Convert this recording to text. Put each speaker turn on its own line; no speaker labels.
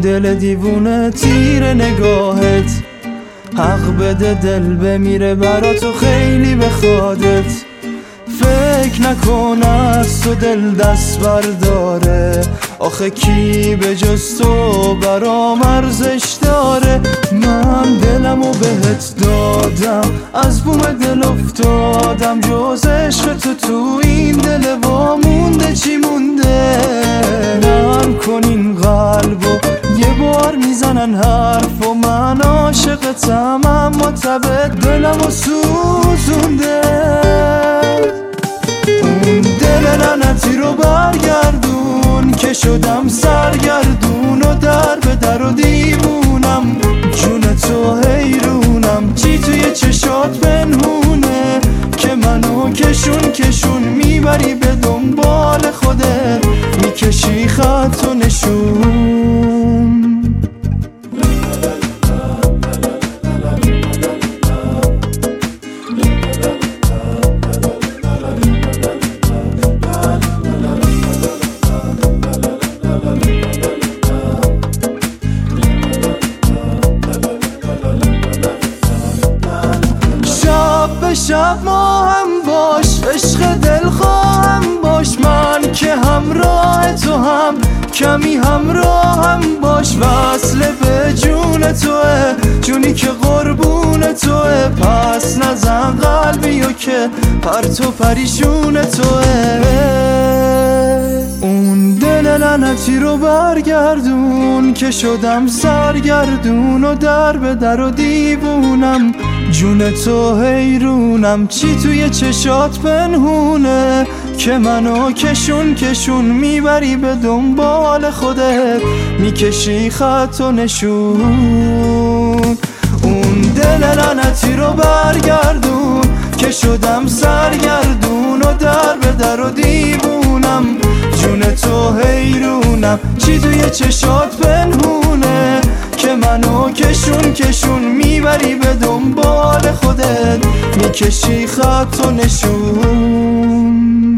دل دیوونه تیر نگاهت، حق بده دل بمیره برا تو خیلی بخوادت. فکر نکن از تو دل دست برداره، آخه کی به جز تو برام ارزش داره. من دلمو بهت دادم، از بوم دل افتادم، جز عشق تو این دل وامونده چی مونده. نرم کن این قلبو، یه بار میزنن حرف و من عاشقتم، اما تب دلمو سوزونده. اون دل لعنتی رو برگردون که شدم سرگردون و در به در و دیوونم، جون تو حیرونم. چی توی چشات پنهونه که منو کشون کشون میبری به دنبال خودت، میکشی خط و نشون. شب ما هم باش، عشق دل خواهم باش، من که همراه تو هم کمی همراه هم باش. وصل به جون توه، جونی که قربون توه، پس نزن قلبیو که پرت و پریشون توه. اون دل لعنتی رو برگردون که شدم سرگردون و در به در و دیوونم، جون تو حیرونم. چی توی چشات پنهونه که منو کشون کشون میبری به دنبال خودت، میکشی خط و نشون. اون دل لعنتی رو برگردون که شدم سرگردون و در به در و دیوونم، جون تو حیرونم. چی توی چشات پنهونه که منو کشون کشون میبری به دنبال خودت، میکشی خط و نشون.